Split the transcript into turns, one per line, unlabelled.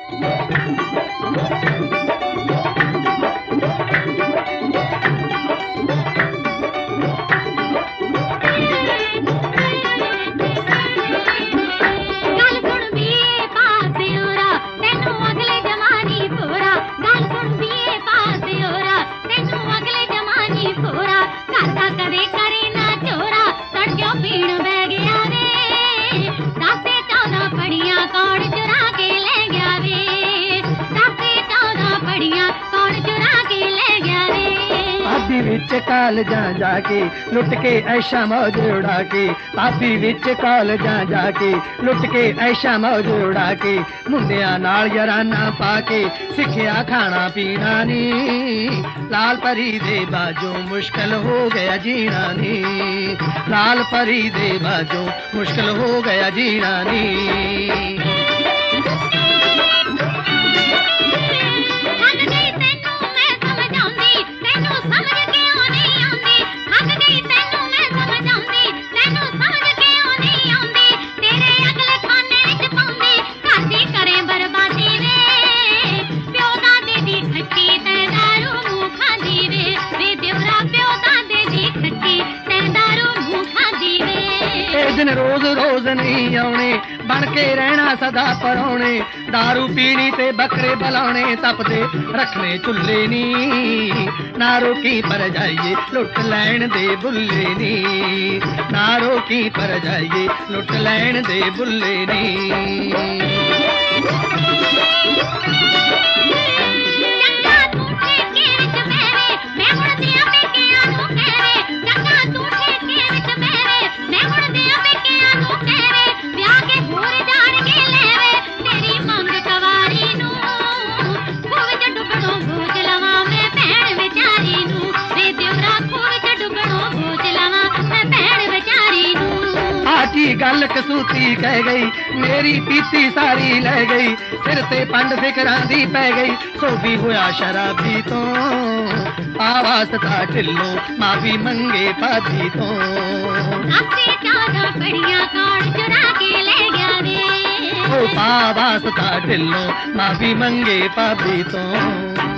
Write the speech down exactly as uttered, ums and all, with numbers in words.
विच कालजा जाके लुट के ऐशा मौज उड़ा के, भाभी विच कालजा जाके लुट के ऐशा मौज उड़ा के, मुंडिया नाल याराना पाके सिखिया खाना पीना नी, लाल परी दे बाजों मुश्किल हो गया जीना नी, लाल परी दे बाजों मुश्किल हो गया जीना नी। दिन रोज रोज नहीं आने बन के रहना सदा परौने, दारू पीनी ते बकरे बलाने तपते रखने चुल्ले नी, ना रोकी पर जाइए लुट लैन दे बुल्ले नी, ना रोकी पर जाइए लुट लैन दे बुल्ले नी। गल कसूती कह गई मेरी पीती सारी लै गई, सिर ते पंड फिकरां दी पै गई, सो भी होया शराबी तो आवाज था ढिल्लो माफी मंगे भाभी तो, ओ आवाज था ढिल्लो माफी मंगे भाभी तो।